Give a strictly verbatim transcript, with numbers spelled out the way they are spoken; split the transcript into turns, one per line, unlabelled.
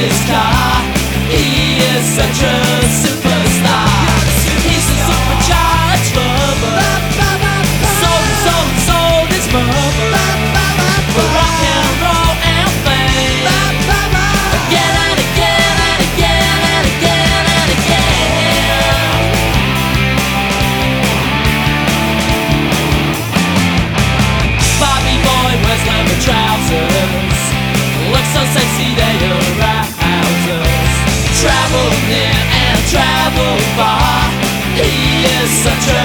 his car. He is such a superstar. He's a supercharged lover. Sold and sold and sold his mother for rock and roll and fame. Again and again and again and again and again. Bobby boy wears leather trousers, looks so sexy they arouse us. Travel near and travel far, he is such a